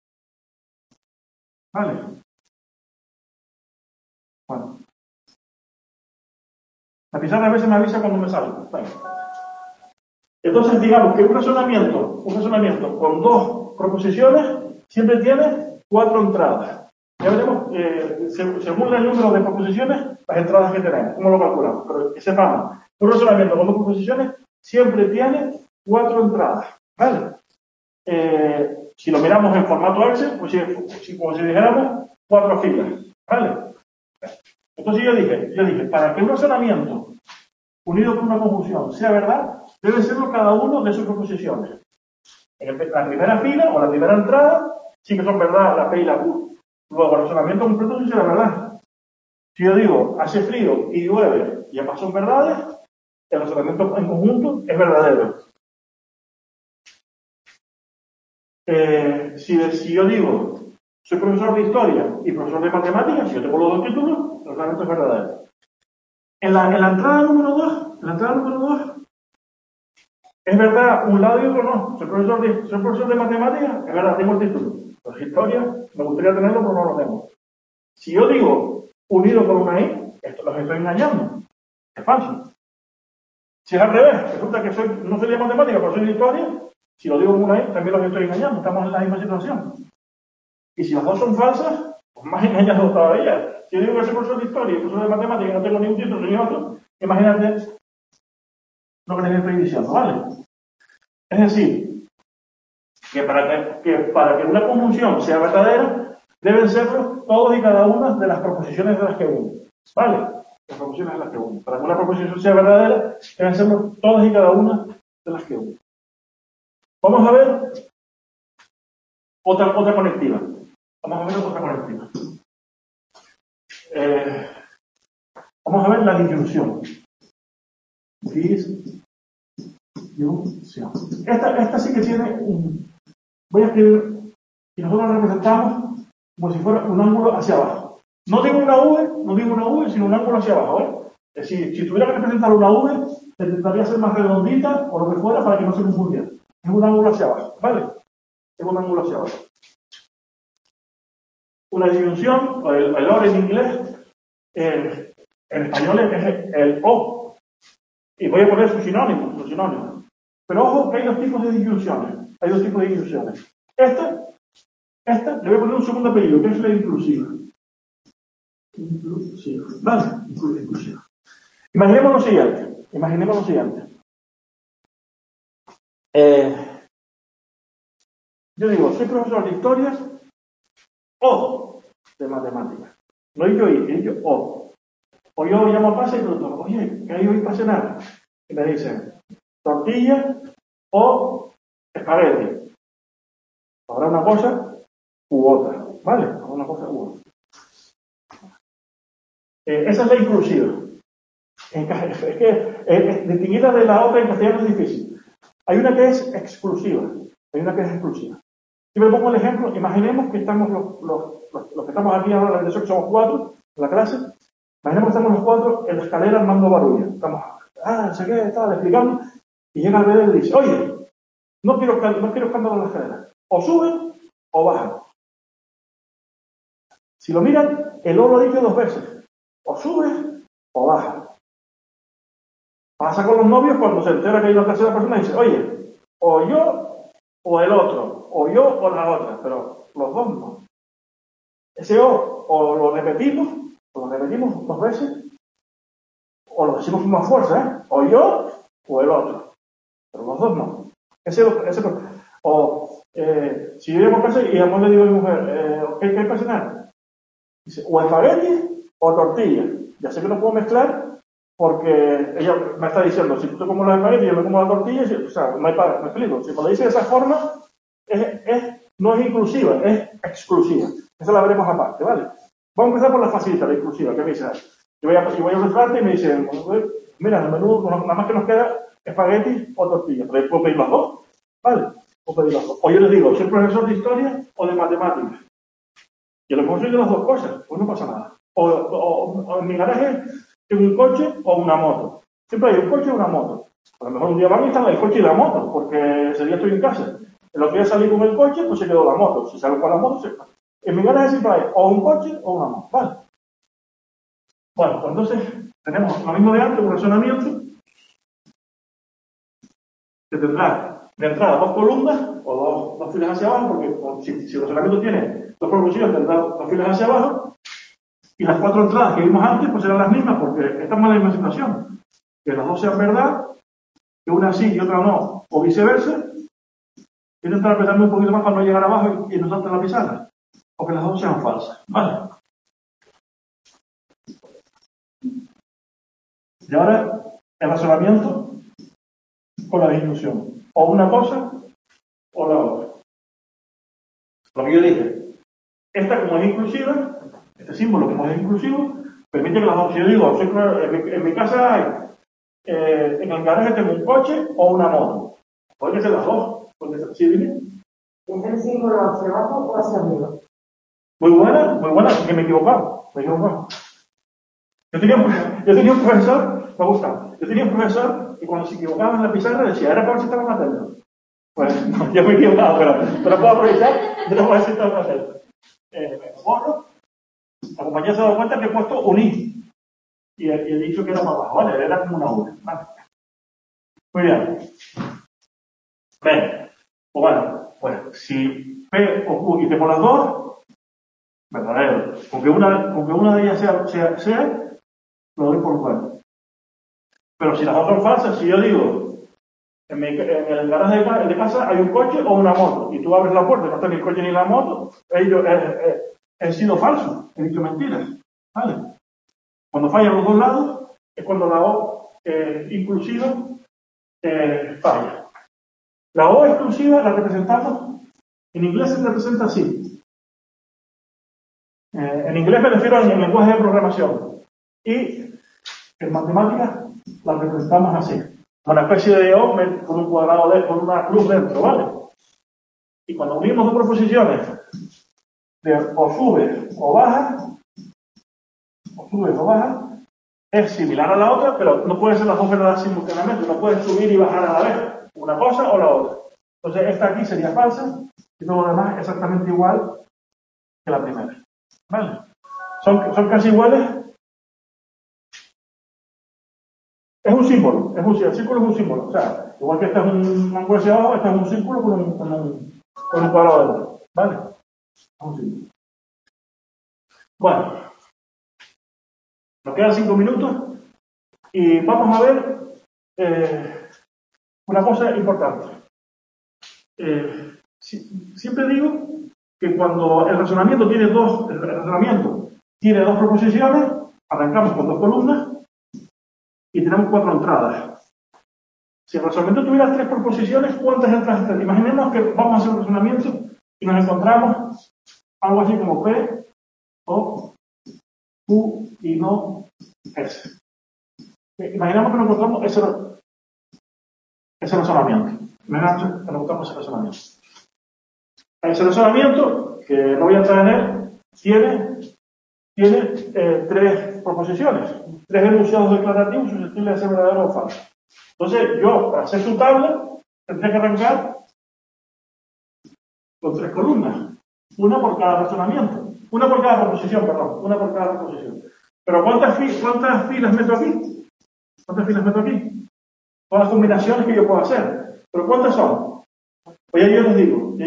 ¿vale? Bueno, la pizarra a veces me avisa cuando me salgo. Bueno. Entonces, digamos que un razonamiento con dos proposiciones siempre tiene 4 entradas. Ya veremos, según el número de proposiciones, las entradas que tenemos, cómo lo calculamos. Pero que sepamos, un razonamiento con dos proposiciones siempre tiene 4 entradas. ¿Vale? Si lo miramos en formato Excel, pues como si dijéramos 4 filas. ¿Vale? Entonces yo dije, para que un razonamiento unido con una conjunción sea verdad, debe serlo cada uno de sus proposiciones. En la primera fila o la primera entrada, sí que son verdad la P y la Q. Luego el razonamiento completo sí será verdad. Si yo digo, hace frío y llueve y ambas son verdades, el razonamiento en conjunto es verdadero. Si yo digo, soy profesor de historia y profesor de matemáticas, si yo tengo los dos títulos, el razonamiento es verdadero. En la entrada número 2, es verdad un lado y otro no. Soy profesor de matemáticas, es verdad, tengo el título. Pero de historia, me gustaría tenerlo, pero no lo tengo. Si yo digo unido por una I, esto los estoy engañando. Es falso. Si es al revés, resulta que no soy de matemáticas, pero soy de historia, si lo digo con una I, también los estoy engañando. Estamos en la misma situación. Y si las dos son falsas, pues más engañado todavía. Si yo digo que soy profesor de historia y profesor de matemáticas y no tengo ni un título ni otro, imagínate lo que estoy diciendo, ¿vale? Es decir, que para que una conjunción sea verdadera, deben serlo todos y cada una de las proposiciones de las que uno. ¿Vale? Las proposiciones de las que uno. Para que una proposición sea verdadera, deben serlo todas y cada una de las que uno. Vamos a ver otra conectiva. Vamos a ver la disyunción. Esta sí que tiene voy a escribir, y nosotros la representamos como si fuera un ángulo hacia abajo. No digo una V, sino un ángulo hacia abajo, ¿eh? Es decir, si tuviera que representar una V, intentaría ser más redondita o lo que fuera para que no se confundiera. Es un ángulo hacia abajo, ¿vale? Es un ángulo hacia abajo. Una disyunción, o el OR en inglés, en español es el O. Y voy a poner su sinónimo. Pero ojo que hay dos tipos de disyunciones. Esta, le voy a poner un segundo apellido, que es la inclusiva. Vale, inclusiva. Imaginemos lo siguiente. Yo digo, soy profesor de historia o de matemáticas. No digo y, digo o. O yo llamo a pase y pregunto, oye, ¿qué hay hoy para cenar? Y me dicen, tortilla o espagueti. Habrá una cosa u otra, ¿vale? Habrá una cosa u otra. Esa es la inclusiva. Es que distinguirla de la otra en castellano es difícil. Hay una que es exclusiva. Si me pongo el ejemplo, imaginemos que estamos los que estamos aquí ahora, la que somos 4 en la clase, Imaginemos que estamos los cuatro en la escalera armando barullo. Estamos, no sé qué, tal, explicando. Y llega el bebé y le dice, oye, no quiero escándalo en la escalera. O suben o bajan. Si lo miran, el O lo ha dicho 2 veces. O sube o baja. Pasa con los novios cuando se entera que hay una tercera persona y dice, oye, o yo o el otro, o yo o la otra, pero los dos no. Ese o lo repetimos 2 veces, o lo decimos con más fuerza, o yo o el otro, pero los dos no. Si yo llego a casa y a le digo a mi mujer, ¿qué hay para cenar? Dice, o espagueti o tortilla. Ya sé que no puedo mezclar porque ella me está diciendo, si tú te comes los espaguetis, yo me como la tortilla, o sea, no hay para, me explico. Si me lo dice de esa forma, no es inclusiva, es exclusiva. Esa la veremos aparte, ¿vale? Vamos a empezar por la facilita, la inclusiva, que me dice, yo voy a un restaurante y me dice, mira, en el menú nada más que nos queda espagueti o tortilla, pero puedo pedir las dos, ¿vale? Puedo pedir las dos. O yo les digo, ¿soy profesor de historia o de matemáticas? Yo les puedo decir de las dos cosas, pues no pasa nada. O en mi garaje tengo un coche o una moto. Siempre hay un coche o una moto. A lo mejor un día van a instalar el coche y la moto, porque ese día estoy en casa. En lo que ya salí con el coche, pues se quedó la moto. Si salgo con la moto, se va. En mi garaje siempre hay o un coche o una moto. ¿Vale? Bueno, pues entonces tenemos lo mismo de antes, un razonamiento que tendrá de entrada 2 columnas o dos filas hacia abajo, porque si el razonamiento tiene 2 proposiciones, tendrá 2 filas hacia abajo. Y las 4 entradas que vimos antes, pues serán las mismas, porque estamos en la misma situación. Que las dos sean verdad, que una sí y otra no, o viceversa. Voy a intentar apretarme un poquito más para no llegar abajo y no saltar la pizarra. O que las dos sean falsas. Vale. Y ahora, el razonamiento con la discusión. O una cosa, o la otra. Lo que yo dije. Esta, como es inclusiva, este símbolo, como es inclusivo, permite que las dos, si yo digo, en mi casa hay, en el garaje tengo un coche o una moto. Puede ser las dos. ¿Sí, dime? ¿Es el símbolo hacia abajo o hacia arriba? Muy buena, que me he equivocado. Yo tenía un profesor, me gusta, yo tenía un profesor que cuando se equivocaba en la pizarra decía, era para ver si estaba matando. Pues, no, yo me he equivocado, pero puedo aprovechar, yo no voy a decir si estaba matando. Borro, la compañía se ha dado cuenta que he puesto un I. Y he dicho que era más bajo, ¿vale? Era como una U. ¿Vale? Muy bien. Bien. Pues bueno, pues si P o Q y T por las dos, verdadero. Con que una de ellas sea, lo doy por bueno. Pero si las dos son falsas, si yo digo, en el garaje de casa hay un coche o una moto, y tú abres la puerta y no está ni el coche ni la moto, he sido falso, he dicho mentiras. ¿Vale? Cuando fallan los dos lados, es cuando la O inclusiva falla. La O exclusiva la representamos, en inglés se representa así. En inglés me refiero al lenguaje de programación. Y en matemáticas la representamos así. Una especie de O con un cuadrado con una cruz dentro, ¿vale? Y cuando unimos 2 proposiciones de o sube o baja, es similar a la otra, pero no puede ser las dos verdades simultáneamente, no puedes subir y bajar a la vez, una cosa o la otra. Entonces esta aquí sería falsa y todo lo demás exactamente igual que la primera. ¿Vale? Son casi iguales. Es un símbolo, el círculo es un símbolo. O sea, igual que este es un mango hacia abajo, este es un círculo con un cuadrado dentro. ¿Vale? Es un símbolo. Bueno, nos quedan 5 minutos y vamos a ver una cosa importante. Siempre digo que cuando el razonamiento tiene dos proposiciones, arrancamos con 2 columnas y tenemos 4 entradas. Si el razonamiento tuviera 3 proposiciones, ¿cuántas entradas tendría? Imaginemos que vamos a hacer un razonamiento y nos encontramos algo así como P, O, Q y no S. Imaginemos que nos encontramos ese razonamiento. Ese razonamiento, que no voy a entrar en él, tiene 3 proposiciones, 3 enunciados declarativos susceptibles de ser verdadero o falso. Entonces, yo, para hacer su tabla, tendría que arrancar con 3 columnas, una por cada razonamiento, una por cada proposición, perdón, una por cada proposición. Pero ¿cuántas filas meto aquí? ¿Cuántas filas meto aquí? Todas las combinaciones que yo puedo hacer. ¿Pero cuántas son? Pues ya yo les digo.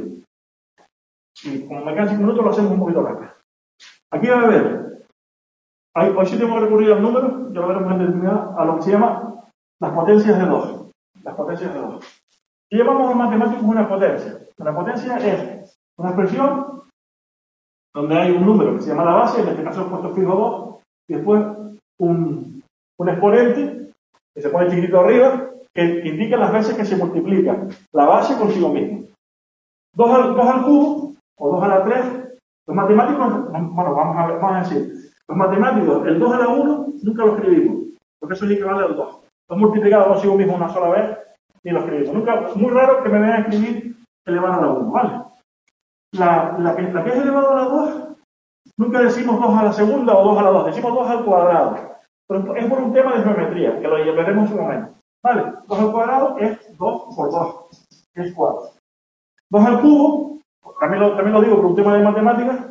Y como me quedan 5 minutos, lo hacemos un poquito rápido. Aquí va a haber, hoy sí tengo que recurrir al número, ya lo veremos en determinada, a lo que se llama las potencias de 2. Las potencias de 2. Y llamamos a matemáticos una potencia. Una potencia es una expresión donde hay un número que se llama la base, en este caso he puesto fijo 2, y después un exponente que se pone chiquitito arriba, que indica las veces que se multiplica la base consigo mismo. 2 al cubo, o 2 a la 3, los matemáticos, bueno, vamos a decir, los matemáticos, el 2 a la 1, nunca lo escribimos, porque eso es equivalente al 2. Lo multiplicado consigo mismo una sola vez, ni lo escribimos. Nunca, es muy raro que me vean escribir elevado a la 1, ¿vale? La que es elevado a la 2, nunca decimos 2 a la segunda o 2 a la 2, decimos 2 al cuadrado. Pero es por un tema de geometría, que lo veremos en un momento. ¿Vale? 2 al cuadrado es 2 por 2, que es 4. 2 al cubo, también lo digo por un tema de matemáticas.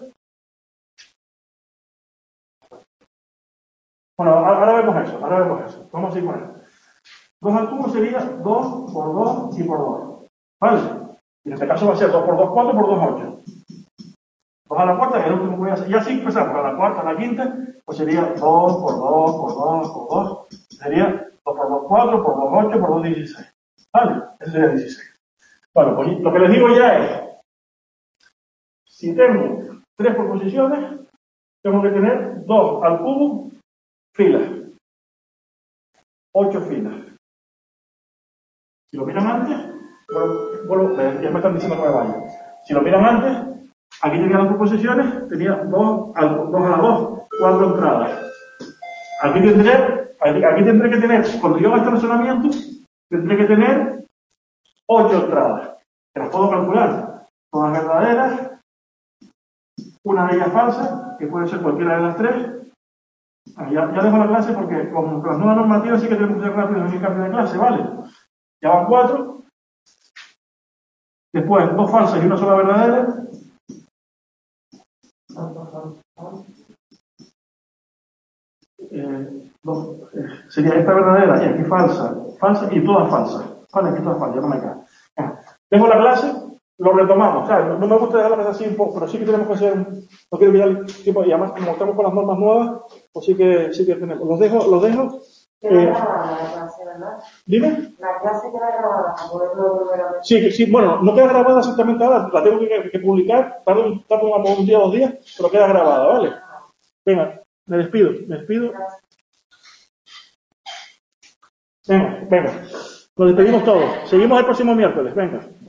Bueno, ahora vemos eso. Vamos a ir con eso. 2 al cubo sería 2 por 2 y por 2. ¿Vale? Y en este caso va a ser 2 por 2, 4 por 2, 8. 2 a la cuarta, que es el último que voy a hacer. Y así empezamos. A la cuarta, a la quinta, pues sería 2 por 2 por 2 por 2. Sería 2 por 2, 4 por 2, 8 por 2, 16. ¿Vale? Eso sería 16. Bueno, pues lo que les digo ya es, si tengo 3 proposiciones, tengo que tener 2 al cubo filas. 8 filas. Si lo miran antes, ya me están diciendo que me vaya. Si lo miran antes, aquí tenía las proposiciones, tenía 2 a la 2, 4 entradas. Aquí tendré que tener, cuando yo haga este razonamiento, tendré que tener 8 entradas. Que las puedo calcular. Todas verdaderas, una de ellas falsa, que puede ser cualquiera de las 3. Ya dejo la clase porque con las nuevas normativas sí que tenemos que ser rápidos en el cambio de clase, ¿vale? Ya van 4. Después 2 falsas y una sola verdadera. Sería esta verdadera y aquí falsa y todas falsas. Vale, aquí todas falsas, ya no me cae. Dejo la clase, lo retomamos. Claro, no me gusta dejar la clase así un poco, pero sí que tenemos que hacer, no quiero pillar el tiempo, y además como estamos con las normas nuevas, pues sí que tenemos. Los dejo. Queda grabada la clase, ¿verdad? Dime. La clase queda grabada, para poderlo volver a ver. Sí, bueno, no queda grabada exactamente ahora, la tengo que publicar, tarda un día, 2 días, pero queda grabada, ¿vale? Venga, me despido. Venga, nos despedimos todos. Seguimos el próximo miércoles, venga.